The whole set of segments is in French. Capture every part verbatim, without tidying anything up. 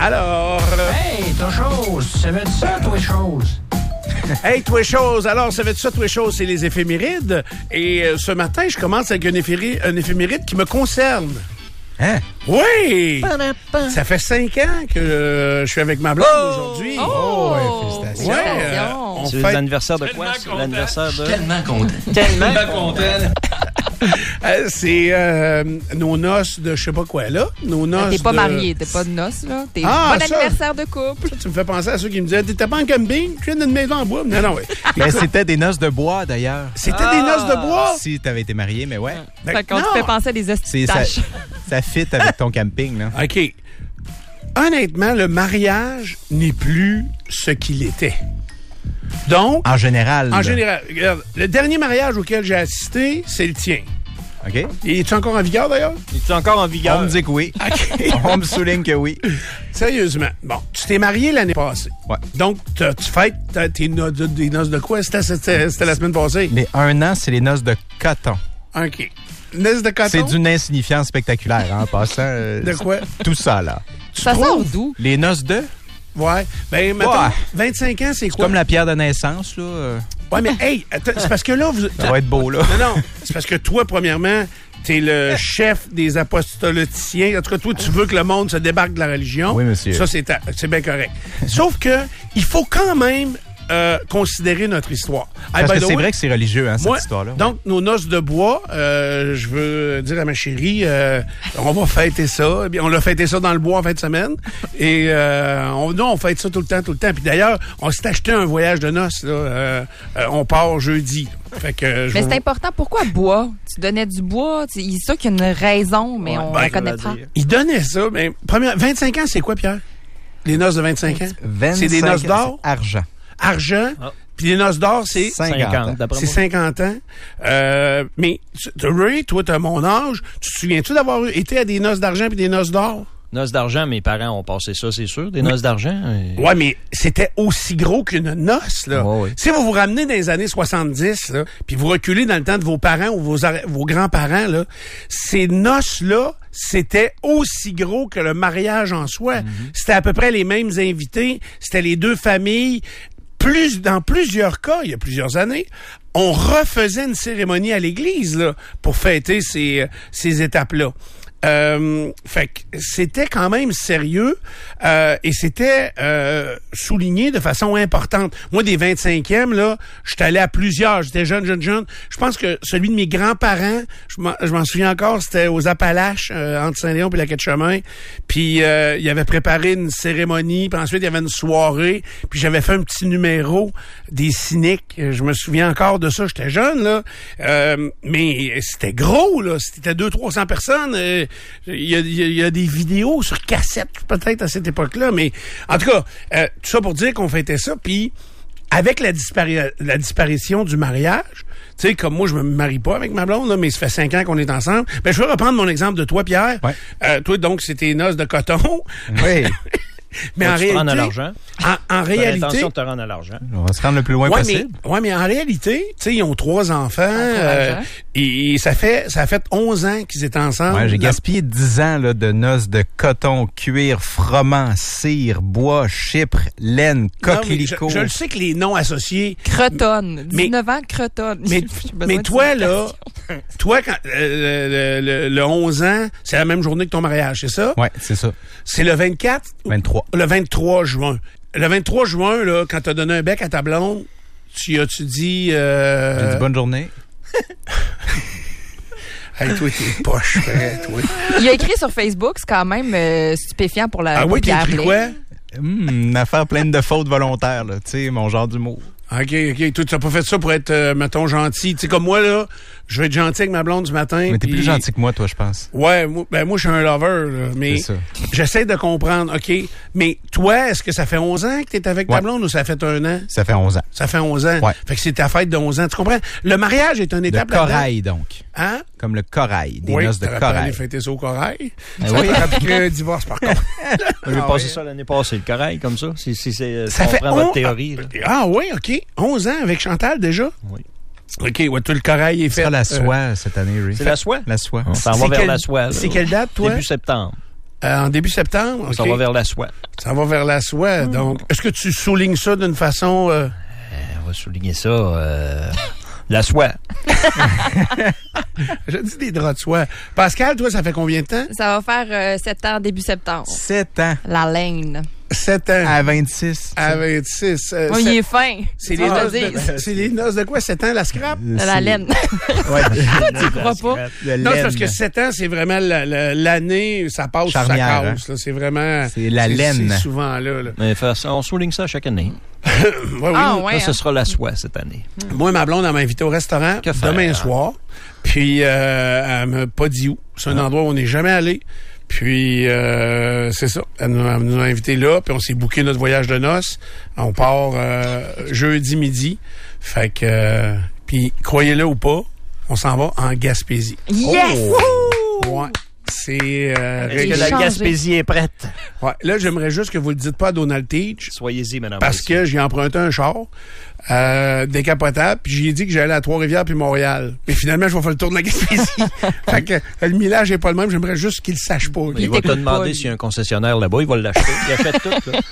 Alors... Hey, toi chose, ça veut dire ça, toi chose? Hey, toi chose. Alors, ça veut dire ça, toi chose, c'est les éphémérides. Et euh, ce matin, je commence avec un, éphéri- un éphéméride qui me concerne. Hein? Oui! Ça fait cinq ans que euh, je suis avec ma blonde oh! aujourd'hui. Oh! Oh, ouais, félicitations. Ouais, euh, on C'est fait... l'anniversaire de quoi? C'est l'anniversaire de... Tellement content. Tellement content. Euh, c'est euh, nos noces de je sais pas quoi, là. Nos noces T'es pas de... marié, t'es pas de noces, là. T'es Ah, bon ça. anniversaire de couple. Ça, tu me fais penser à ceux qui me disaient, t'étais pas en camping? Tu viens d'une maison en bois? Non, non, oui. Ben, c'était des noces de bois, d'ailleurs. C'était Ah. des noces de bois? Si t'avais été marié, mais ouais. Ben, Fait qu'on non. te fait penser à des C'est, ça, estitaches. ça fit avec ton camping, là. OK. Honnêtement, le mariage n'est plus ce qu'il était. Donc, En général. en là. général, regarde, le dernier mariage auquel j'ai assisté, c'est le tien. OK? Et es-tu encore en vigueur, d'ailleurs? Es-tu encore en vigueur? On me dit que oui. OK. On me souligne que oui. Sérieusement. Bon, tu t'es marié l'année passée. Ouais. Donc, t'as- tu fêtes ta- tes no- de- des noces de quoi? C'était, c'était, c'était la semaine passée. Les un an, c'est les noces de coton. OK. Noces de coton? C'est d'une insignifiance spectaculaire, hein, en passant. euh, De quoi? Tout ça, là. Tu Ça sort trouves? d'où? Les noces de... Ouais. Ben, mettons, Ouais. vingt-cinq ans, c'est quoi? Comme la pierre de naissance, là. euh, Ouais, mais hey, attends, c'est parce que là, vous... Ça va être beau, là. Non, non, c'est parce que toi, premièrement, t'es le chef des apostoloticiens. En tout cas, toi, tu veux que le monde se débarque de la religion. Oui, monsieur. Ça, c'est, ta- c'est bien correct. Sauf que il faut quand même euh, considérer notre histoire. Hey, Parce by que the c'est way, vrai que c'est religieux, hein, cette moi, histoire-là. donc, nos noces de bois, euh, je veux dire à ma chérie, euh, on va fêter ça. Eh bien, on l'a fêté ça dans le bois en fin de semaine. Et euh, on, nous, on fête ça tout le temps, tout le temps. Puis d'ailleurs, on s'est acheté un voyage de noces. Là, euh, euh, on part jeudi. Fait que, euh, je Mais vous- c'est important. Pourquoi bois? Tu donnais du bois. C'est ça qu'il y a une raison, mais on ben, la connaît pas. Il donnait ça, mais première, vingt-cinq ans, c'est quoi, Pierre? Les noces de vingt-cinq ans? vingt-cinq, C'est des noces d'or? c'est Argent. Argent. Ah. Puis les noces d'or, c'est... cinquante. d'après C'est moi. cinquante ans. Euh, mais, tu- Ray, toi, t'as mon âge. Tu te souviens-tu d'avoir été à des noces d'argent puis des noces d'or? Noces d'argent, mes parents ont passé ça, c'est sûr. Des noces d'argent. et- Ouais, mais c'était aussi gros qu'une noce, là. Ouais, ouais. Si vous vous ramenez dans les années soixante-dix, là, puis vous reculez dans le temps de vos parents ou vos, ar- vos grands-parents, là, ces noces-là, c'était aussi gros que le mariage en soi. C'était à peu près les mêmes invités. C'était les deux familles. Plus, dans plusieurs cas, il y a plusieurs années, on refaisait une cérémonie à l'église, là, pour fêter ces, ces étapes-là. Euh, fait que c'était quand même sérieux euh, et c'était euh, souligné de façon importante. Moi, des vingt-cinquièmes, là, j'étais allé à plusieurs. J'étais jeune, jeune, jeune. Je pense que celui de mes grands-parents, je m'en, je m'en souviens encore, c'était aux Appalaches, euh, entre Saint-Léon et la Quai-de-Chemin. Puis, euh, il avait préparé une cérémonie. Puis ensuite, il y avait une soirée. Puis, j'avais fait un petit numéro des cyniques. Je me souviens encore de ça. J'étais jeune, là. Euh, mais c'était gros, là. C'était deux cents trois cents personnes. Euh, Il y, a, il y a- il y a des vidéos sur cassette, peut-être, à cette époque-là. Mais, en tout cas, euh, tout ça pour dire qu'on fêtait ça. Puis, avec la, dispari- la disparition du mariage, tu sais, comme moi, je me marie pas avec ma blonde, là, mais ça fait cinq ans qu'on est ensemble. Ben, je vais reprendre mon exemple de toi, Pierre. Ouais. Euh, toi, donc, c'était noces de coton. Oui. mais Toi, en tu te rends à réalité, l'argent. en, en T'as réalité, l'intention de te rendre à l'argent. On va se rendre le plus loin ouais, mais, possible. ouais, mais en réalité, tu sais, ils ont trois enfants, euh, et, et ça fait, ça fait onze ans qu'ils étaient ensemble. Ouais, j'ai La- gaspillé dix ans là, de noces de coton, cuir, froment, cire, bois, chypre, laine, Non, mais je, coquelicot. je le sais que les noms associés, Cretonne. Mais- dix-neuf ans, cretonne. mais, J'ai besoin mais de toi, là, signification. toi, quand, euh, le, le, le onze ans, c'est la même journée que ton mariage, c'est ça? Ouais, c'est ça. C'est le vingt-quatre? vingt-trois. Le vingt-trois juin. Le vingt-trois juin, là, quand t'as donné un bec à ta blonde, tu as-tu dit... Euh... J'ai dit bonne journée. Hey, toi, t'es poche, frère, toi. Il a écrit sur Facebook, c'est quand même euh, stupéfiant pour la Ah pour oui, t'as Pierre écrit Blais. quoi? Hum, une affaire pleine de fautes volontaires, là. Tu sais, mon genre d'humour. OK, OK. Toi, tu n'as pas fait ça pour être, euh, mettons, gentil. Tu sais, comme moi, là, je vais être gentil avec ma blonde du matin. Mais t'es puis- plus gentil que moi, toi, je pense. Ouais, moi, ben moi, je suis un lover, là, mais C'est ça. j'essaie de comprendre, OK. Mais toi, est-ce que ça fait onze ans que tu es avec ta Ouais. blonde ou ça fait un an? Ça fait onze ans. Ça fait onze ans. Ouais. Fait que c'est ta fête de onze ans. Tu comprends? Le mariage est une De étape là-dedans. corail, donc. Hein? Comme le corail. Des oui, noces de t'aurais pas allé corail. fêter ça au corail. Ah oui. Après un divorce, par contre. J'ai Ah passé ouais. ça l'année passée, le corail, comme ça. Si, si, c'est, Ça on fait prend on- votre théorie. là. Ah oui, OK. onze ans avec Chantal, déjà? Oui. OK, ouais, tout le corail est C'est fait. la euh, soie cette année, Ray. C'est la soie? La soie. On s'en c'est va vers quelle- la soie. là. c'est quelle date, toi? Début septembre. Euh, en début septembre. Ça okay. va vers la soie. Ça va vers la soie. Mmh. Donc, est-ce que tu soulignes ça d'une façon... Euh... Euh, on va souligner ça... Euh... La soie. Je dis des draps de soie. Pascal, toi, ça fait combien de temps? Ça va faire euh, sept ans, début septembre. sept ans. La laine. sept ans. À vingt-six. À vingt-six. Euh, oui, il est fin. C'est les, noces de, c'est les noces de quoi? sept ans, la scrap? De la laine. Ouais. Tu crois pas? Non, c'est parce que sept ans, c'est vraiment la, la, l'année, ça passe, charnière, ça casse. hein? Là, c'est vraiment... C'est la c'est, laine. C'est souvent là. là. Mais on souligne ça chaque année. ouais, oui. Ah, ouais, Là, ce hein? sera la soie cette année. Moi, ma blonde, elle m'a invité au restaurant Que faire? demain soir. Puis, euh, elle m'a pas dit où. C'est un ah. endroit où on n'est jamais allé. Puis, euh, c'est ça. Elle nous, elle nous a invités là. Puis, on s'est booké notre voyage de noces. On part euh, jeudi midi. Fait que... Euh, puis, croyez-le ou pas, on s'en va en Gaspésie. Yes! Oh! Ouais. C'est... Euh, Est-ce que la Gaspésie est prête? Ouais. Là, j'aimerais juste que vous le dites pas à Donald Teach. Soyez-y, madame. Parce que j'ai emprunté un char euh, décapotable, puis j'ai dit que j'allais à Trois-Rivières puis Montréal. Mais finalement, je vais faire le tour de la Gaspésie. Fait que le millage est pas le même. J'aimerais juste qu'il le sache pas. Il, il va te demander pas, s'il y a un concessionnaire là-bas. Il va l'acheter. Il achète tout, là.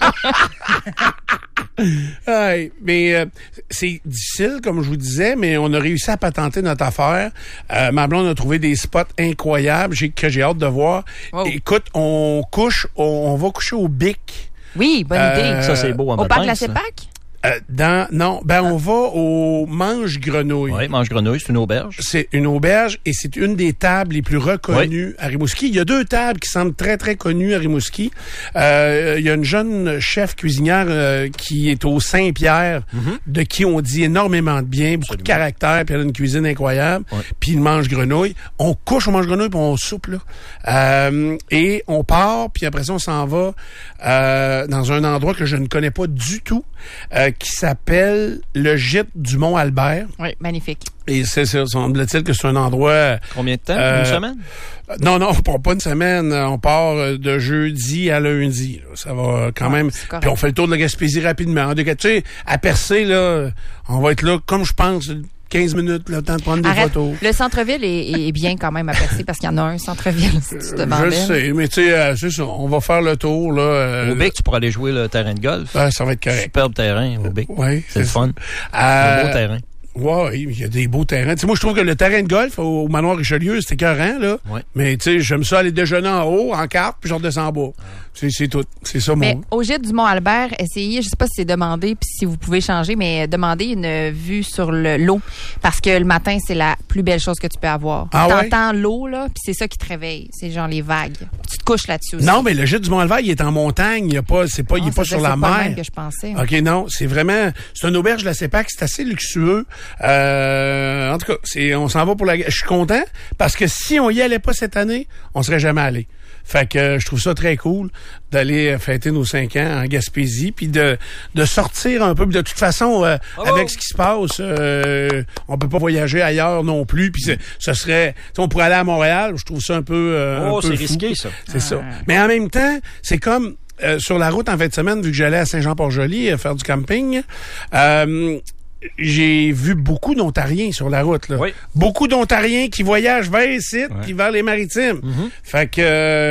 Ouais, mais euh, c'est difficile, comme je vous disais, mais on a réussi à patenter notre affaire. Euh, ma blonde a trouvé des spots incroyables j'ai, que j'ai hâte de voir. Wow. Écoute, on couche, on, on va coucher au Bic. Oui, bonne euh, idée. Ça, c'est beau en Au parc de la CEPAC? Euh, dans, non, ben ah. on va au Mange Grenouille. Oui, Mange Grenouille, c'est une auberge. C'est une auberge et c'est une des tables les plus reconnues oui. à Rimouski. Il y a deux tables qui semblent très, très connues à Rimouski. Euh, il y a une jeune chef cuisinière euh, qui est au Saint-Pierre, mm-hmm. de qui on dit énormément de bien, beaucoup Absolument. de caractère, puis elle a une cuisine incroyable. Oui. Puis il Mange Grenouille. On couche au Mange Grenouille puis on soupe, là. Euh, et on part, puis après ça, on s'en va euh, dans un endroit que je ne connais pas du tout. Euh, qui s'appelle le Gîte du Mont-Albert. Oui, magnifique. Et c'est, c'est semble-t-il que c'est un endroit... Combien de temps? Euh, une semaine? Non, non, on part pas une semaine. On part de jeudi à lundi. Là. Ça va quand ah, même... Puis on fait le tour de la Gaspésie rapidement. Tu sais, à Percé, là, on va être là, comme je pense... quinze minutes, le temps de prendre Arrête, des photos. Le centre-ville est, est bien quand même à Percé parce qu'il y en a un centre-ville, si tu te demandes. Je sais, mais tu sais, euh, c'est ça. On va faire le tour, là. Euh, au Bic, tu pourras aller jouer le terrain de golf. Euh, ça va être correct. Superbe terrain au Bic. Oui. C'est, c'est le fun. Euh, un beau terrain. Ouais, il y a des beaux terrains. Tu sais, moi, je trouve que le terrain de golf au, au Manoir Richelieu, c'était écœurant, là. Ouais. Mais, tu sais, j'aime ça aller déjeuner en haut, en carte, puis je redescends en bas. C'est, c'est tout. C'est ça, mon... Mais au Gîte du Mont-Albert, essayez, je sais pas si c'est demandé, puis si vous pouvez changer, mais demandez une vue sur le, l'eau. Parce que le matin, c'est la plus belle chose que tu peux avoir. Ah ouais? T'entends l'eau, là, puis c'est ça qui te réveille. C'est genre les vagues. Tu te couches là-dessus aussi. Non, mais le Gîte du Mont-Albert, il est en montagne. Il est pas, c'est pas, ah, il est pas sur la c'est mer. Pas le même que je pensais. OK, non. C'est vraiment, c'est une auberge de la CEPAC. C'est assez luxueux. Euh, en tout cas, c'est, on s'en va pour la, je suis content parce que si on y allait pas cette année, on serait jamais allé. Fait que euh, je trouve ça très cool d'aller fêter nos cinq ans en Gaspésie, puis de de sortir un peu. De toute façon, euh, oh! avec ce qui se passe, euh, on peut pas voyager ailleurs non plus. Puis ce serait, on pourrait aller à Montréal. Je trouve ça un peu, euh, oh, un peu c'est fou. risqué ça. C'est ah. ça. Mais en même temps, c'est comme euh, sur la route en fin de semaine, vu que j'allais à Saint-Jean-Port-Joli euh, faire du camping. Euh, J'ai vu beaucoup d'Ontariens sur la route, là. Oui. Beaucoup d'Ontariens qui voyagent vers les sites ouais. puis vers les maritimes. Mm-hmm. Fait que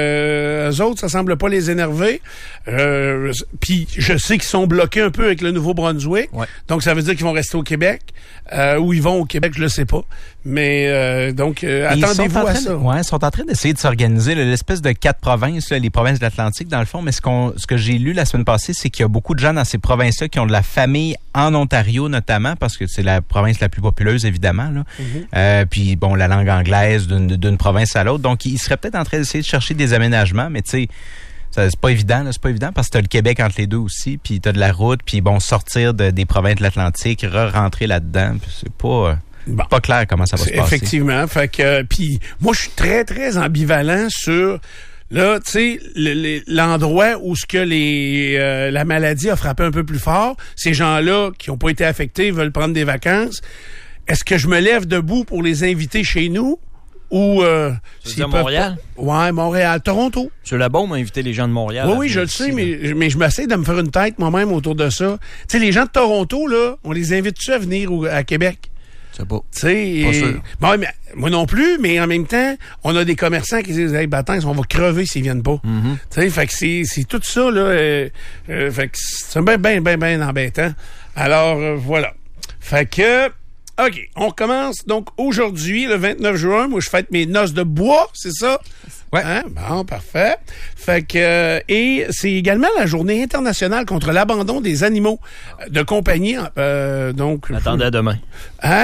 euh, eux autres, ça semble pas les énerver. Euh, puis je sais qu'ils sont bloqués un peu avec le Nouveau-Brunswick. Ouais. Donc ça veut dire qu'ils vont rester au Québec. Euh, où ils vont au Québec, je le sais pas. Mais euh, donc euh, attendez-vous à ça. De, ouais, ils sont en train d'essayer de s'organiser là, l'espèce de quatre provinces, là, les provinces de l'Atlantique dans le fond. Mais ce qu'on, ce que j'ai lu la semaine passée, c'est qu'il y a beaucoup de gens dans ces provinces-là qui ont de la famille en Ontario notamment, parce que c'est la province la plus populeuse évidemment. Là. Mm-hmm. Euh, puis bon, la langue anglaise d'une, d'une province à l'autre. Donc ils seraient peut-être en train d'essayer de chercher des aménagements, mais tu sais. Ça, c'est pas évident, là, c'est pas évident parce que t'as le Québec entre les deux aussi, puis t'as de la route, puis bon, sortir de, des provinces de l'Atlantique, re-rentrer là-dedans, puis c'est pas... Bon. Pas clair comment ça va se passer. Effectivement, fait que euh, puis moi je suis très très ambivalent sur là, tu sais, le, le, l'endroit où ce que les euh, la maladie a frappé un peu plus fort, ces gens-là qui ont pas été affectés veulent prendre des vacances. Est-ce que je me lève debout pour les inviter chez nous? Ou euh, c'est Montréal? Pas... Ouais, Montréal, Toronto. C'est la bombe à inviter les gens de Montréal. Oui, oui, je le sais, mais, mais je m'essaie de me faire une tête moi-même autour de ça. Tu sais, les gens de Toronto, là, on les invite-tu à venir au, à Québec? C'est pas. Tu sais, Pas et- sûr. Bon, mais, moi non plus, mais en même temps, on a des commerçants qui disent, hey, battant, on va crever s'ils viennent pas. Mm-hmm. Tu sais, fait que c'est, c'est tout ça, là, euh, euh, fait que c'est bien, bien, bien, bien embêtant. Alors, euh, voilà. Fait que, OK, on commence donc aujourd'hui, le vingt-neuf juin. Moi, je fête mes noces de bois, c'est ça? Ouais. Hein? Bon, parfait. Fait que, euh, et c'est également la journée internationale contre l'abandon des animaux de compagnie. Euh, donc, Attendez à demain. Hein?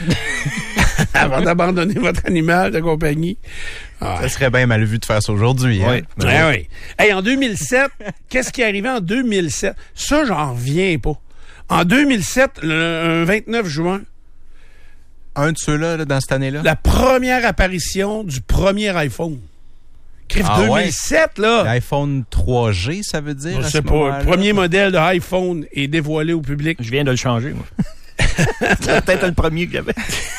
Avant d'abandonner votre animal de compagnie. Ah, Ça serait bien mal vu de faire ça aujourd'hui. Hein? Oui. Ben ouais, oui. ouais. Hey, en deux mille sept, qu'est-ce qui est arrivé en deux mille sept? Ça, j'en reviens pas. En deux mille sept, le un vingt-neuf juin, Un de ceux-là, là, dans cette année-là? la première apparition du premier iPhone. Crif Ah deux mille sept, là. L'iPhone trois G, ça veut dire? Je à sais ce pas. moment-là? Le premier modèle de iPhone est dévoilé au public. Je viens de le changer, moi. C'est peut-être le premier que j'avais.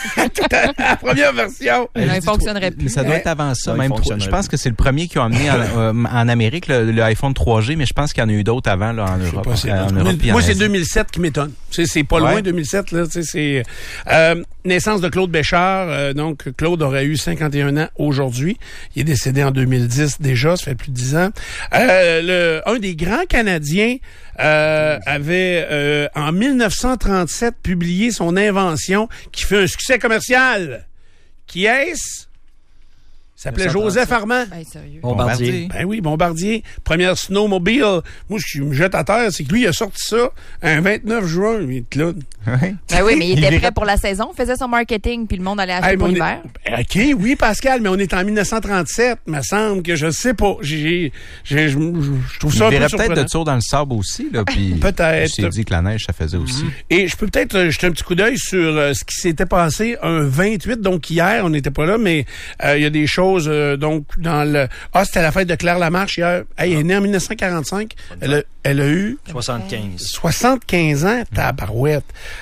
La première version. Là, il fonctionnerait plus. Mais ça doit Eh, être avant ça. ça, il Même trois- fonctionnerait je pense plus. que c'est le premier qui a amené en, euh, en Amérique le, le iPhone trois G, mais je pense qu'il y en a eu d'autres avant là, en Europe. Pas, c'est- Euh, en moi, Europe puis en moi, c'est Asie. deux mille sept qui m'étonne. C'est, c'est pas loin, Ouais. deux mille sept. Là, tu sais, c'est, euh, naissance de Claude Béchard. Euh, donc, Claude aurait eu cinquante et un ans aujourd'hui. Il est décédé en deux mille dix déjà, ça fait plus de dix ans. Euh, le, un des grands Canadiens euh, avait, euh, en mille neuf cent trente-sept, publié son invention qui fait un succès commercial. Qui est-ce? Il s'appelait mille neuf cent Joseph trente-sept. Armand. Ben, sérieux. Bombardier. Ben oui, Bombardier, première snowmobile. Moi, je me jette à terre, c'est que lui, il a sorti ça un vingt-neuf juin, il est là. Ouais. Ben oui, mais il Il était virait- prêt pour la saison, faisait son marketing, puis le monde allait acheter Hey, pour mais on l'hiver. est- OK, oui, Pascal, mais on est en mille neuf cent trente-sept, me semble que je sais pas. J'ai, j'ai, je, je- je trouve Il ça un peu verrait peut-être surprenant. de tour dans le sable aussi. Là, puis Peut-être. Il s'est dit que la neige, ça faisait aussi. Et je peux peut-être euh, jeter un petit coup d'œil sur euh, ce qui s'était passé un vingt-huit, donc hier, on n'était pas là, mais euh, il y a des choses, euh, donc, dans le... Ah, c'était la fête de Claire Lamarche hier. Hey, elle est née en mille neuf cent quarante-cinq. Elle a, elle a eu soixante-quinze. soixante-quinze ans, tabarouette.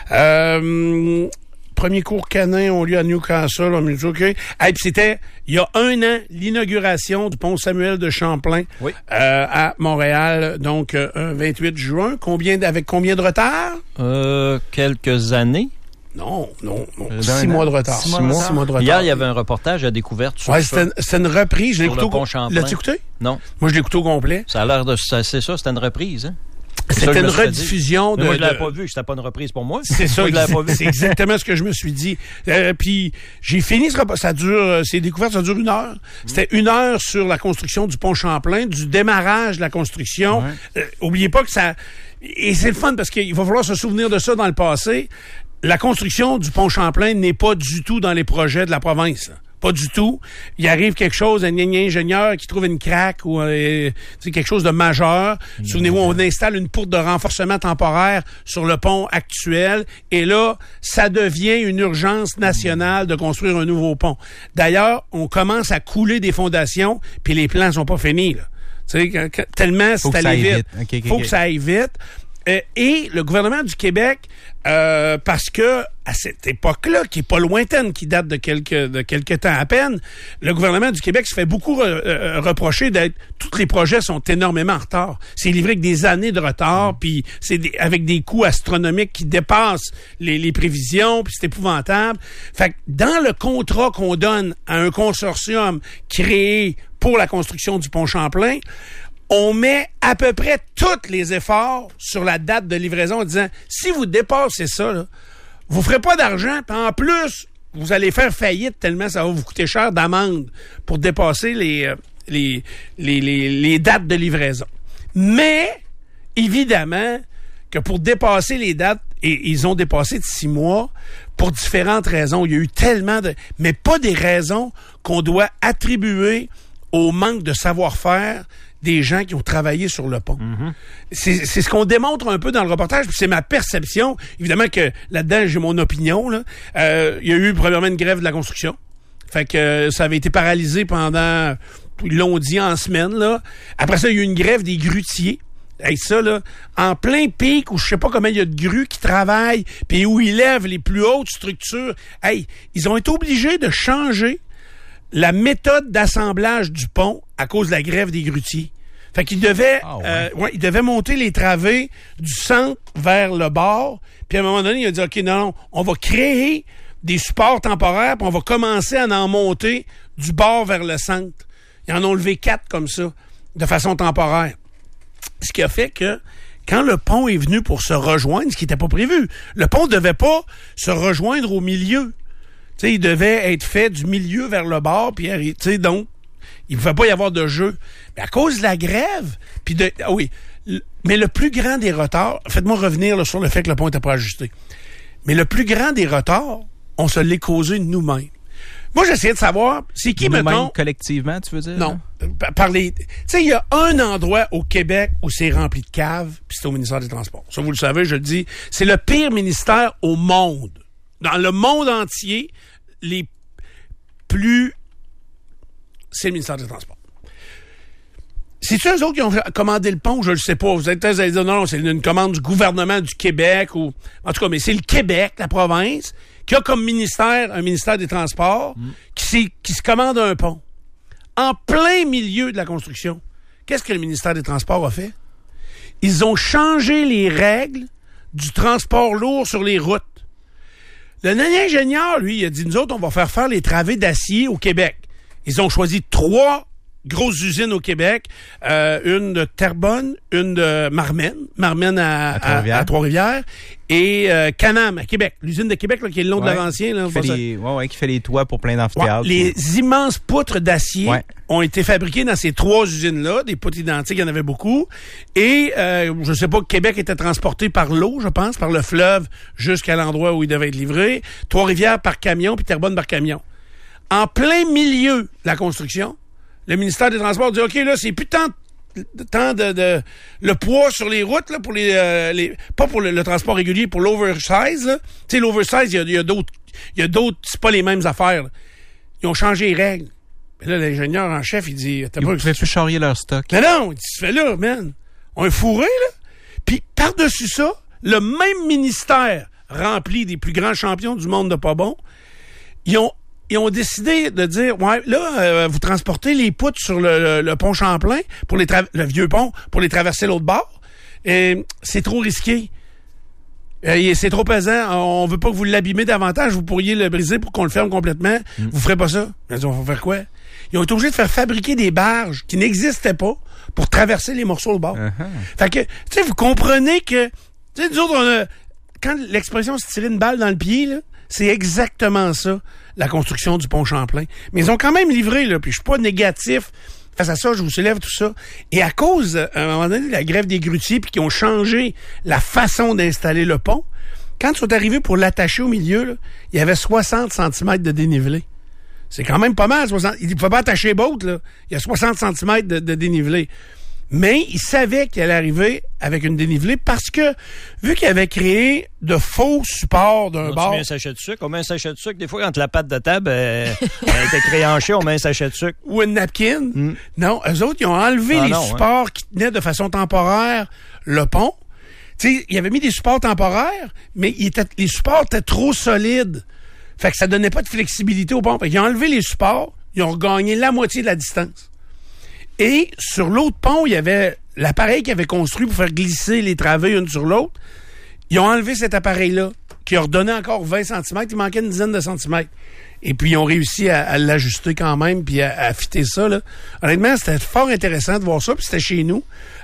Euh, premier cours canin ont lieu à Newcastle. On m'a dit, OK. Hey, puis c'était, il y a un an, l'inauguration du pont Samuel de Champlain Oui. euh, à Montréal, donc euh, un vingt-huit juin. Combien, avec combien de retard? Euh, quelques années. Non, non, non. Euh, Six d'un mois an. de retard. Six mois de retard. Six mois de retard. Hier, il y avait un reportage à découverte sur Ouais, ça. c'était, c'était une reprise. Je l'ai Sur écouté le au pont com- Champlain. L'as-tu écouté? Non. Moi, je l'ai écouté au complet. Ça a l'air de... ça- C'est ça, c'était une reprise, hein? C'est ça C'était que je une me suis fait rediffusion dire. de... Mais moi, je l'avais de- pas vu. C'était pas une reprise pour moi. C'est ça, Moi, je l'avais pas vu. c'est exactement ce que je me suis dit. Euh, puis j'ai fini ce repas, ça dure, euh, c'est découvert, ça dure une heure. C'était une heure sur la construction du pont Champlain, du démarrage de la construction. Ouais. Euh, oubliez pas que ça... Et c'est le fun parce qu'il va falloir se souvenir de ça dans le passé. La construction du pont Champlain n'est pas du tout dans les projets de la province. Là. Pas du tout. Il arrive quelque chose, un ingénieur qui trouve une craque ou euh, quelque chose de majeur. Souvenez-vous, on installe une poutre de renforcement temporaire sur le pont actuel et là, ça devient une urgence nationale de construire un nouveau pont. D'ailleurs, on commence à couler des fondations puis les plans sont pas finis. Là. Tu sais, que- que- tellement Faut c'est que ça allé aille vite. vite. Ok, ok, Faut ok. que ça aille vite. Euh, et le gouvernement du Québec, euh, parce que à cette époque-là, qui est pas lointaine, qui date de quelques de quelques temps à peine, le gouvernement du Québec se fait beaucoup re- euh, reprocher d'être tous les projets sont énormément en retard. C'est livré avec des années de retard, puis c'est des- avec des coûts astronomiques qui dépassent les, les prévisions, puis c'est épouvantable. Fait que dans le contrat qu'on donne à un consortium créé pour la construction du pont Champlain, on met à peu près tous les efforts sur la date de livraison en disant, si vous dépassez ça, là, vous ferez pas d'argent, puis en plus, vous allez faire faillite tellement ça va vous coûter cher d'amende pour dépasser les, euh, les, les, les, les dates de livraison. Mais, évidemment, que pour dépasser les dates, et ils ont dépassé de six mois, pour différentes raisons. Il y a eu tellement de... Mais pas des raisons qu'on doit attribuer au manque de savoir-faire des gens qui ont travaillé sur le pont. Mm-hmm. C'est, c'est ce qu'on démontre un peu dans le reportage, puis c'est ma perception. Évidemment que là-dedans, j'ai mon opinion. Là. Euh, il y a eu premièrement une grève de la construction. Fait que euh, ça avait été paralysé pendant, ils l'ont dit en semaine. Là. Après ça, il y a eu une grève des grutiers. Hey, ça, là, en plein pic, où je sais pas comment il y a de grues qui travaillent, puis où ils lèvent les plus hautes structures. Hey, ils ont été obligés de changer la méthode d'assemblage du pont à cause de la grève des grutiers. Fait qu'ils devaient, Ah ouais. euh, ouais, ils devaient monter les travées du centre vers le bord. Puis à un moment donné, il a dit, OK, non, non, on va créer des supports temporaires, puis on va commencer à en monter du bord vers le centre. Ils en ont levé quatre comme ça, de façon temporaire. Ce qui a fait que quand le pont est venu pour se rejoindre, ce qui n'était pas prévu, le pont ne devait pas se rejoindre au milieu. Tu sais, il devait être fait du milieu vers le bord, puis tu sais, donc, il ne pouvait pas y avoir de jeu. Mais à cause de la grève, puis de... Ah oui, le, mais le plus grand des retards... Faites-moi revenir là, sur le fait que le pont n'était pas ajusté. Mais le plus grand des retards, on se l'est causé nous-mêmes. Moi, j'essayais de savoir, c'est qui, nous-mêmes, mettons... collectivement, tu veux dire? Non. Par, par les... Tu sais, il y a un endroit au Québec où c'est rempli de caves, puis c'est au ministère des Transports. Ça, vous le savez, je le dis. C'est le pire ministère au monde. Dans le monde entier, les plus... C'est le ministère des Transports. C'est-tu eux autres qui ont commandé le pont? Je le sais pas. Vous allez peut-être dire, non, c'est une commande du gouvernement du Québec ou... En tout cas, mais c'est le Québec, la province, qui a comme ministère, un ministère des Transports, mm. qui, qui se commande un pont. En plein milieu de la construction. Qu'est-ce que le ministère des Transports a fait? Ils ont changé les règles du transport lourd sur les routes. Le ingénieur, lui, il a dit, nous autres, on va faire faire les travées d'acier au Québec. Ils ont choisi trois grosses usines au Québec, euh, une de Terrebonne, une de Marmenne, Marmenne à, à, Trois-Rivières. à, à Trois-Rivières, et euh, Canam à Québec, l'usine de Québec là, qui est le long ouais, de l'Avancien. Là, qui, fait les, ouais, ouais, qui fait les toits pour plein d'amphithéâtres. Ouais, les ou... immenses poutres d'acier ouais. ont été fabriquées dans ces trois usines-là, des poutres identiques, il y en avait beaucoup, et euh, je sais pas, Québec était transporté par l'eau, je pense, par le fleuve jusqu'à l'endroit où il devait être livré, Trois-Rivières par camion, puis Terrebonne par camion. En plein milieu de la construction, le ministère des Transports dit, OK, là, c'est plus tant, tant de, de... Le poids sur les routes, là, pour les... Euh, les pas pour le, le transport régulier, pour l'oversize, là. Tu sais, l'oversize, il y a, y a d'autres... Il y a d'autres... C'est pas les mêmes affaires, là. Ils ont changé les règles. Mais là, l'ingénieur en chef, il dit... Ils ne pouvaient plus charrier leur stock. Mais non, il dit, se fait là, man. On est fourré, là. Puis, par-dessus ça, le même ministère rempli des plus grands champions du monde de pas bon, ils ont... Ils ont décidé de dire, ouais, là, euh, vous transportez les poutres sur le, le, le pont Champlain, pour les tra- le vieux pont, pour les traverser l'autre bord. Et c'est trop risqué. Et c'est trop pesant. On veut pas que vous l'abîmez davantage. Vous pourriez le briser pour qu'on le ferme complètement. Mm. Vous ferez pas ça. Ils ont dit, on va faire quoi? Ils ont été obligés de faire fabriquer des barges qui n'existaient pas pour traverser les morceaux de bord. Uh-huh. Fait que, tu sais, vous comprenez que, tu sais, nous autres, on a, quand l'expression se tirer une balle dans le pied, là, c'est exactement ça, la construction du pont Champlain. Mais ils ont quand même livré, là, puis je suis pas négatif face à ça, je vous soulève tout ça. Et à cause, à un moment donné, de la grève des grutiers, puis qui ont changé la façon d'installer le pont, quand ils sont arrivés pour l'attacher au milieu, là, il y avait soixante centimètres de dénivelé. C'est quand même pas mal, soixante. Il ne pouvait pas attacher boat, là. Il y a soixante centimètres de, de dénivelé. Mais il savait qu'il allait arriver avec une dénivelée parce que, vu qu'il avait créé de faux supports d'un bord... Tu mets un sachet de sucre, on met un sachet de sucre. Des fois, quand la pâte de table euh, était créanchée, on met un sachet de sucre. Ou une napkin. Mm. Non, eux autres, ils ont enlevé ah, les non, supports hein. qui tenaient de façon temporaire le pont. Tu sais, ils avaient mis des supports temporaires, mais il était, les supports étaient trop solides. Fait que ça donnait pas de flexibilité au pont. Fait qu'ils ont enlevé les supports, ils ont regagné la moitié de la distance. Et sur l'autre pont, il y avait l'appareil qu'ils avaient construit pour faire glisser les travées une sur l'autre. Ils ont enlevé cet appareil-là, qui a redonné encore vingt centimètres. Il manquait une dizaine de centimètres. Et puis, ils ont réussi à, à l'ajuster quand même, puis à, à fitter ça, là. Honnêtement, c'était fort intéressant de voir ça, puis c'était chez nous.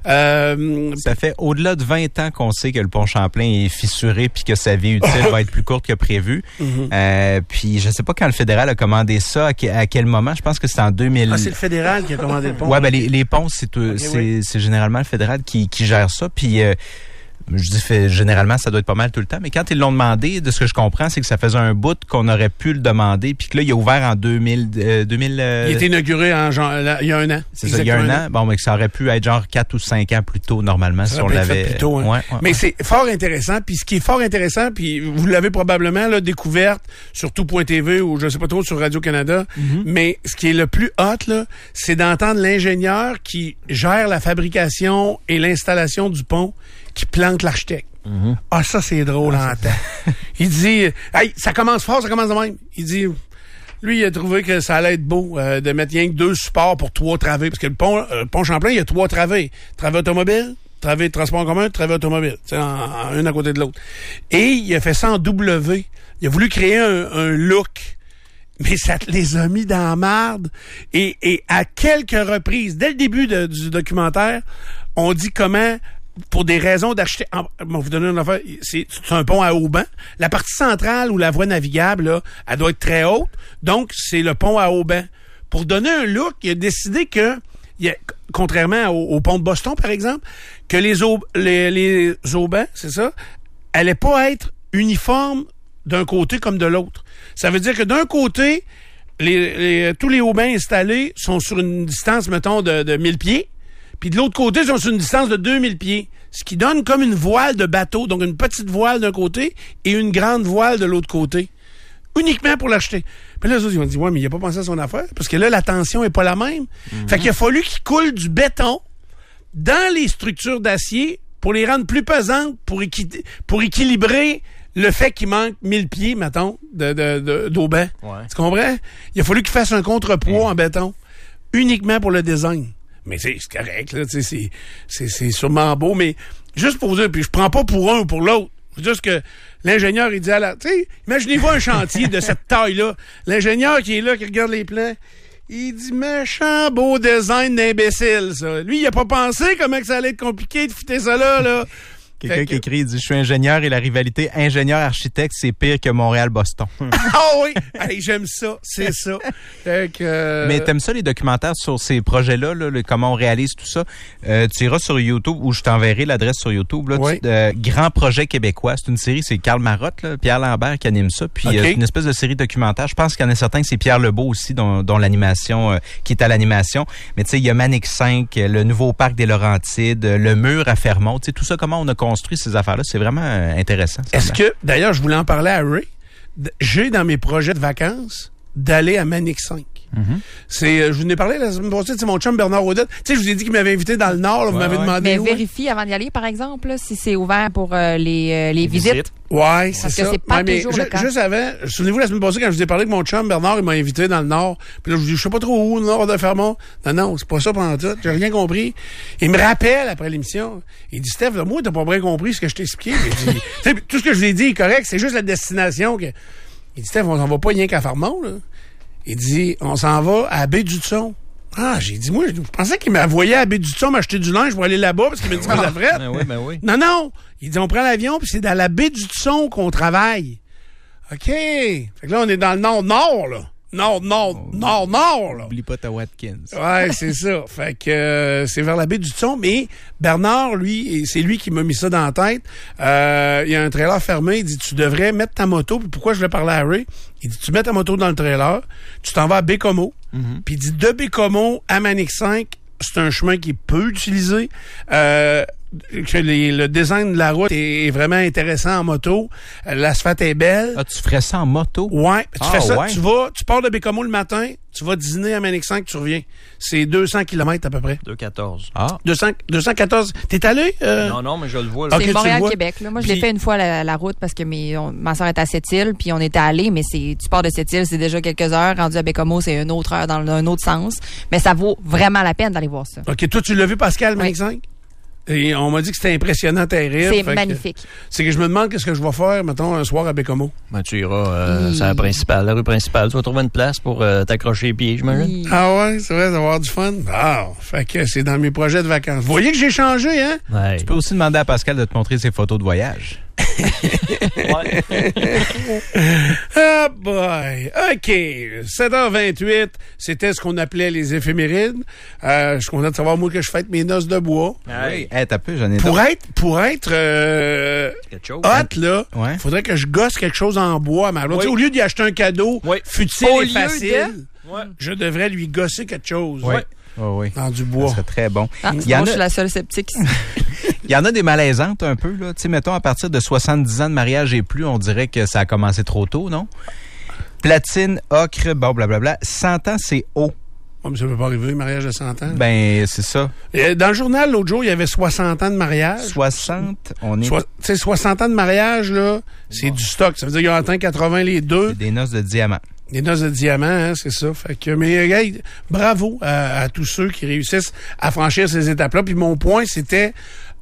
Euh, ça fait au-delà de vingt ans qu'on sait que le pont Champlain est fissuré puis que sa vie utile va être plus courte que prévu. Mm-hmm. Euh, puis, je sais pas quand le fédéral a commandé ça, à, que, à quel moment. Je pense que c'était en deux mille. Ah, c'est le fédéral qui a commandé le pont? Ouais, ben les, les ponts, c'est, okay, c'est, oui. c'est généralement le fédéral qui, qui gère ça. Puis... Euh, je dis fait, généralement, ça doit être pas mal tout le temps. Mais quand ils l'ont demandé, de ce que je comprends, c'est que ça faisait un bout qu'on aurait pu le demander. Puis que là, il a ouvert en deux mille... Euh, deux mille euh, il a été inauguré en genre, là, il y a un an. C'est ça, il y a un an. an. Bon, mais que ça aurait pu être genre quatre ou cinq ans plus tôt, normalement, ça si on l'avait... Fait plus tôt, hein. ouais, ouais, mais ouais. C'est fort intéressant. Puis ce qui est fort intéressant, puis vous l'avez probablement là, découverte sur tout point T V ou je sais pas trop sur Radio-Canada, mm-hmm. mais ce qui est le plus hot, là, c'est d'entendre l'ingénieur qui gère la fabrication et l'installation du pont qui plante l'architecte. Mm-hmm. Ah, ça, c'est drôle ah, en temps. Il dit, hey, ça commence fort, ça commence de même. Il dit, lui, il a trouvé que ça allait être beau euh, de mettre rien que deux supports pour trois travées. Parce que le pont, euh, le pont Champlain, il y a trois travées. Travée automobile, travée de transport en commun, travée automobile. Tu sais, en, en, une à côté de l'autre. Et il a fait ça en W. il a voulu créer un, un look. Mais ça te les a mis dans la marde. Et, et à quelques reprises, dès le début de, du documentaire, on dit comment, pour des raisons d'acheter... En, bon, vous donner une affaire, c'est, c'est un pont à Auban. La partie centrale ou la voie navigable, là, elle doit être très haute. Donc, c'est le pont à Auban. Pour donner un look, il a décidé que, il a, contrairement au, au pont de Boston, par exemple, que les, Aub, les, les Aubans, c'est ça, allaient pas être uniformes d'un côté comme de l'autre. Ça veut dire que d'un côté, les, les, tous les haubans installés sont sur une distance, mettons, de, de mille pieds, puis de l'autre côté, ils sont sur une distance de deux mille pieds, ce qui donne comme une voile de bateau, donc une petite voile d'un côté et une grande voile de l'autre côté, uniquement pour l'acheter. Puis là, les autres, ils ont dit, ouais, mais il a pas pensé à son affaire, parce que là, la tension est pas la même. Mm-hmm. Fait qu'il a fallu qu'il coule du béton dans les structures d'acier pour les rendre plus pesantes, pour, équi- pour équilibrer le fait qu'il manque mille pieds, mettons, de, de, de, d'auban. Ouais. Tu comprends? Il a fallu qu'il fasse un contrepoids mmh. en béton, uniquement pour le design. Mais c'est, c'est correct, là, tu sais, c'est, c'est, c'est sûrement beau, mais juste pour vous dire, puis je prends pas pour un ou pour l'autre. C'est juste que l'ingénieur, il dit à la... Tu sais, imaginez-vous un chantier de cette taille-là. L'ingénieur qui est là, qui regarde les plans, il dit, méchant beau design d'imbécile, ça. Lui, il a pas pensé comment que ça allait être compliqué de fitter ça là, là. Quelqu'un qui écrit, il dit, je suis ingénieur et la rivalité ingénieur-architecte, c'est pire que Montréal-Boston. Ah oui! Hey, j'aime ça, c'est ça. Fait que, euh... Mais t'aimes ça, les documentaires sur ces projets-là, là, le, comment on réalise tout ça? Euh, tu iras sur YouTube, ou je t'enverrai l'adresse sur YouTube. Là, oui. tu, euh, Grand Projet québécois, c'est une série, c'est Karl Marotte, là, Pierre Lambert qui anime ça. Puis okay. euh, c'est une espèce de série documentaire. Je pense qu'il y en a certains, c'est Pierre Lebeau aussi, dont, dont l'animation, euh, qui est à l'animation. Mais tu sais, il y a Manic cinq, le nouveau parc des Laurentides, le mur à Fermont. Tu sais, tout ça, comment on a construit ces affaires-là, c'est vraiment euh, intéressant. Est-ce que, d'ailleurs, je voulais en parler à Ray, j'ai dans mes projets de vacances d'aller à Manic cinq. Mm-hmm. C'est, je vous en ai parlé la semaine passée, c'est mon chum Bernard Audette. Tu sais, je vous ai dit qu'il m'avait invité dans le Nord, là, vous ouais, m'avez ouais. demandé Mais où. Mais vérifie avant d'y aller, par exemple, là, si c'est ouvert pour euh, les, euh, les visites. visites. Ouais, c'est Parce ça. que c'est pas ouais, mais toujours ju- le cas. Juste avant, souvenez-vous la semaine passée quand je vous ai parlé que mon chum Bernard, il m'a invité dans le Nord. Puis là, je vous dis, je sais pas trop où, le Nord de Fermont. Non, non, c'est pas ça pendant tout. J'ai rien compris. Il me rappelle après l'émission. Il dit, Steph, là, moi, t'as pas bien compris ce que je t'ai expliqué. Il dit, tu sais, tout ce que je vous ai dit est correct, c'est juste la destination que. Il dit, Steph, on s'en va pas rien qu'à Fermont, là. Il dit, on s'en va à Baie-du-Son. Ah, j'ai dit, moi, je pensais qu'il m'envoyait à Baie-du-Son m'acheter du linge pour aller là-bas parce qu'il m'a dit que la vraie. Ben oui, ben oui. Non, non. Il dit, on prend l'avion puis c'est dans la Baie-du-Son qu'on travaille. OK. Fait que là, on est dans le nord-nord, là. Nord, nord, oh, nord, nord, là. Oublie pas ta Watkins. Ouais, c'est ça. Fait que euh, c'est vers la baie du Thon. Mais Bernard, lui, c'est lui qui m'a mis ça dans la tête. Euh, il y a un trailer fermé. Il dit, tu devrais mettre ta moto. Puis pourquoi je vais parler à Ray? Il dit, tu mets ta moto dans le trailer. Tu t'en vas à Bécomo. Mm-hmm. Puis il dit, de Bécomo à Manic cinq, c'est un chemin qui est peu utilisé. Euh, que les, le design de la route est, est vraiment intéressant en moto. L'asphalte est belle. Ah, tu ferais ça en moto? Ouais. Tu ah, fais ça, ouais. tu vas, tu pars de Bécomo le matin, tu vas dîner à Manic cinq, tu reviens. C'est deux cents kilomètres à peu près. deux cent quatorze. Ah. deux cents, deux cent quatorze. T'es allé? Euh... Non, non, mais je le vois. Là. C'est okay, Montréal-Québec. Moi, je puis... l'ai fait une fois la, la route parce que mes, on, ma soeur est à Sept-Îles, puis on était allés, mais c'est, tu pars de Sept-Îles, c'est déjà quelques heures. Rendu à Bécomo, c'est une autre heure dans un autre sens. Mais ça vaut vraiment la peine d'aller voir ça. OK. Toi, tu l'as vu, Pascal, Manic cinq? Et on m'a dit que c'était impressionnant, terrible. C'est magnifique. Que, c'est que je me demande qu'est-ce que je vais faire, mettons, un soir à Bécomo. Ben, tu iras euh, sur la principale, la rue principale. Tu vas trouver une place pour euh, t'accrocher les pieds, j'imagine. Ah ouais, c'est vrai, ça va avoir du fun. Ah, fait que c'est dans mes projets de vacances. Vous voyez que j'ai changé, hein? Ouais. Tu peux aussi demander à Pascal de te montrer ses photos de voyage. Ouais. Ah boy! OK. sept heures vingt-huit, c'était ce qu'on appelait les éphémérides. Euh, je suis content de savoir, moi, que je fête mes noces de bois. Ah oui. Hey, t'as peu, j'en ai Pour être, pour être euh, hot, là, ouais. faudrait que je gosse quelque chose en bois à ma blonde. Oui. Au lieu d'y acheter un cadeau oui. futile Au et lieu facile, de... ouais. je devrais lui gosser quelque chose. Oui. Oh, oui. Dans du bois. Ça serait très bon. Ah, Il y en bon, a... je suis la seule sceptique. Il y en a des malaisantes un peu, là. Tu sais, mettons, à partir de soixante-dix ans de mariage et plus, on dirait que ça a commencé trop tôt, non? Platine, ocre, bon, blablabla. cent ans, c'est haut. Oh, mais ça peut pas arriver, mariage de cent ans. Ben, c'est ça. Et dans le journal, l'autre jour, il y avait soixante ans de mariage. soixante, on est... Tu sais, soixante ans de mariage, là, c'est bon. Du stock. Ça veut dire qu'ils ont atteint quatre-vingts les deux. C'est des noces de diamant. Des noces de diamant, hein, c'est ça. Fait que, mais, regarde, bravo à, à tous ceux qui réussissent à franchir ces étapes-là. Puis mon point, c'était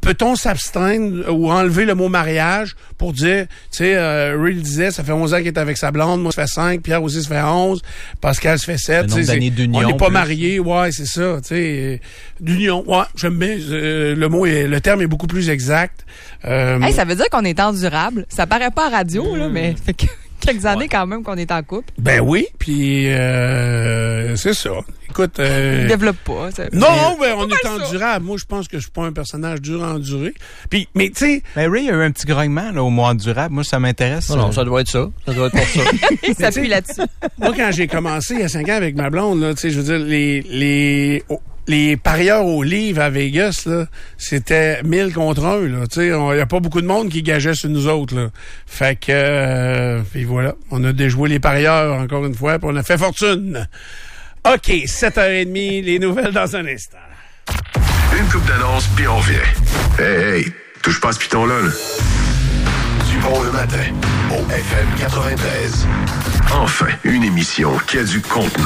peut-on s'abstraindre ou enlever le mot mariage pour dire, tu sais, euh, Ray le disait, ça fait onze ans qu'il est avec sa blonde, moi ça fait cinq, Pierre aussi ça fait onze, Pascal ça fait sept. Le nombre d'années d'union. On n'est pas plus. mariés, ouais, c'est ça, tu sais. D'union, ouais, j'aime bien. Euh, le mot, est, le terme est beaucoup plus exact. Euh, Hey, ça veut dire qu'on est endurable. Ça paraît pas à radio, là, mais ça fait que quelques années quand même qu'on est en couple. Ben oui, puis euh, c'est ça. Écoute... Euh, Il développe pas. Ça. non, ben on pas est mal ça. endurable. Moi, je pense que je suis pas un personnage dur à endurer. Puis, mais tu sais... Mais Ray a eu un petit grognement là, au mot endurable. Moi, ça m'intéresse. Non, non, ça doit être ça. Ça doit être pour ça. Il s'appuie là-dessus. Moi, quand j'ai commencé il y a cinq ans avec ma blonde, là, tu sais, je veux dire, les... les oh, les parieurs au livre à Vegas, là, c'était mille contre un, là. Tu sais, il y a pas beaucoup de monde qui gageait sur nous autres, là. Fait que, euh, puis voilà. On a déjoué les parieurs, encore une fois, puis on a fait fortune. OK, sept heures trente, les nouvelles dans un instant. Une coupe d'annonce, puis on revient. Hey, hey, touche pas à ce piton-là, là. Du bon le matin, au F M quatre-vingt-treize. Enfin, une émission qui a du contenant.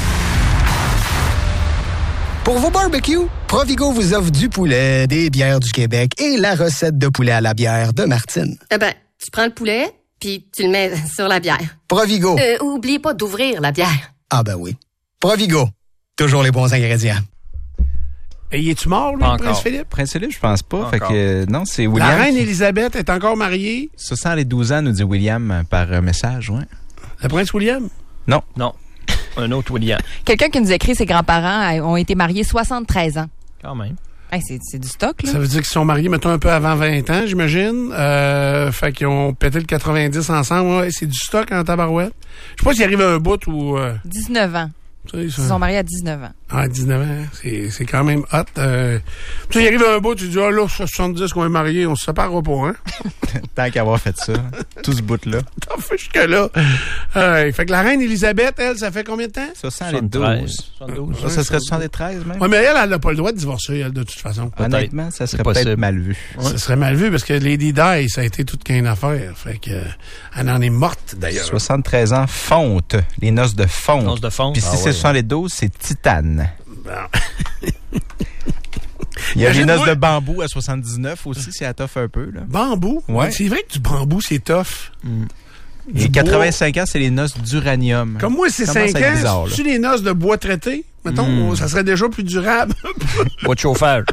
Pour vos barbecues, Provigo vous offre du poulet, des bières du Québec et la recette de poulet à la bière de Martine. Eh ben, tu prends le poulet, puis tu le mets sur la bière. Provigo. Euh, oublie pas d'ouvrir la bière. Ah ben oui. Provigo. Toujours les bons ingrédients. Et es-tu mort, lui, Pas le prince encore. Philippe? Prince Philippe, je pense pas. Pas Fait encore. que, euh, non, c'est William. La reine qui- Élisabeth est encore mariée. soixante-douze ans, nous dit William euh, par euh, message, ouais. Le prince William? Non. Un autre William. Quelqu'un qui nous écrit, ses grands-parents euh, ont été mariés soixante-treize ans. Quand même. Hey, c'est, c'est du stock, là. Ça veut dire qu'ils sont mariés, mettons, un peu avant vingt ans, j'imagine. Euh, fait qu'ils ont pété le quatre-vingt-dix ensemble. Ouais, c'est du stock en tabarouette. Je sais pas s'il arrive à un bout ou... Euh, dix-neuf ans. tu sais, Ils ça- se sont mariés à dix-neuf ans. Ah, dix-neuf ans, c'est, c'est quand même hot. Euh, tu sais, il arrive à un bout, tu dis, ah là, soixante-dix qu'on est mariés, on se séparera pas, hein? Tant qu'avoir fait ça, tout ce bout-là. T'en fais jusque-là. Euh, fait que la reine Élisabeth, elle, ça fait combien de temps? soixante-douze. soixante-douze. Ça, ça serait soixante-treize même? Ouais, mais elle, elle n'a pas le droit de divorcer, elle, de toute façon. Honnêtement, ça serait possible. peut-être mal vu. Ça serait mal vu parce que Lady Di, ça a été toute qu'une affaire. Fait que, euh, elle en est morte, d'ailleurs. soixante-treize ans, fonte. Les noces de fonte. Noces de fonte. Puis si Ah c'est ouais. soixante-douze, c'est titane. Bon. Il y a les Imagine-moi- noces de bambou à soixante-dix-neuf aussi, c'est à toffe un peu, là. Bambou? Ouais. C'est vrai que du bambou, c'est tough. Du Et bois. quatre-vingt-cinq ans, c'est les noces d'uranium. Comme moi, c'est Ça commence cinq à être ans. bizarre, là. C'est-tu les noces de bois traité? Mettons, Mm. ça serait déjà plus durable. Pas de chauffage.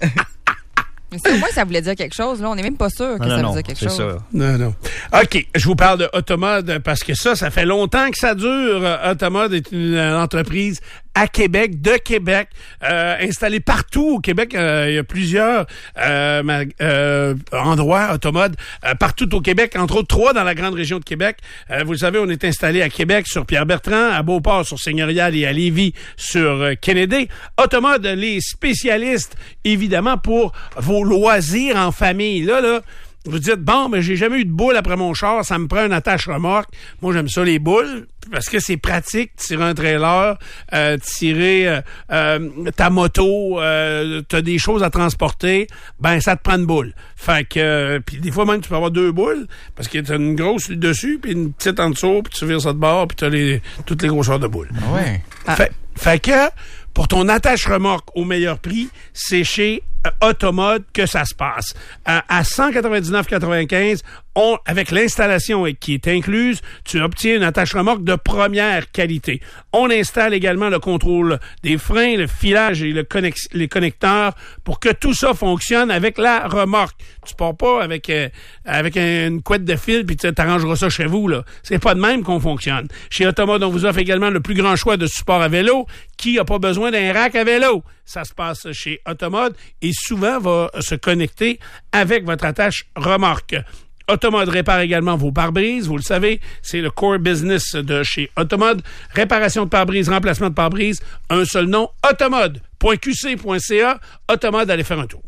Mais ça, au moins, ça voulait dire quelque chose, là. On n'est même pas sûr que Non, ça non, veut non, dire quelque c'est chose. ça. Non, non. OK, je vous parle de Automode parce que ça, ça fait longtemps que ça dure. Euh, Automode est une, euh, entreprise à Québec, de Québec, euh, installée partout au Québec. Euh, il y a plusieurs euh, ma- euh, endroits Automode euh, partout au Québec, entre autres trois dans la grande région de Québec. Euh, vous le savez, on est installé à Québec sur Pierre-Bertrand, à Beauport sur Seigneurial et à Lévis sur euh, Kennedy. Automode, les spécialistes, évidemment, pour vos loisirs en famille. Là, là, vous dites, bon, mais j'ai jamais eu de boule après mon char, ça me prend une attache-remorque. Moi, j'aime ça, les boules, parce que c'est pratique, tirer un trailer, euh, tirer euh, euh, ta moto, euh, t'as des choses à transporter, ben, ça te prend une boule. Fait que, euh, puis des fois même, tu peux avoir deux boules, parce que t'as une grosse dessus, puis une petite en dessous, puis tu vires ça de bord, puis t'as les, toutes les grosseurs de boules. Ouais. Fait, fait que, pour ton attache-remorque au meilleur prix, c'est chez euh, Automode que ça se passe. Euh, à cent quatre-vingt-dix-neuf quatre-vingt-quinze, on, avec l'installation qui est incluse, tu obtiens une attache-remorque de première qualité. On installe également le contrôle des freins, le filage et le connex- les connecteurs pour que tout ça fonctionne avec la remorque. Tu pars pas avec euh, avec un- une couette de fil puis tu t'arrangeras ça chez vous, là. C'est pas de même qu'on fonctionne. Chez Automode, on vous offre également le plus grand choix de supports à vélo. Qui a pas besoin d'un rack à vélo? Ça se passe chez Automode et souvent va se connecter avec votre attache remorque. Automode répare également vos pare-brises. Vous le savez, c'est le core business de chez Automode. Réparation de pare-brise, remplacement de pare-brise, un seul nom, Automode. .qc.ca, Automode, allez faire un tour.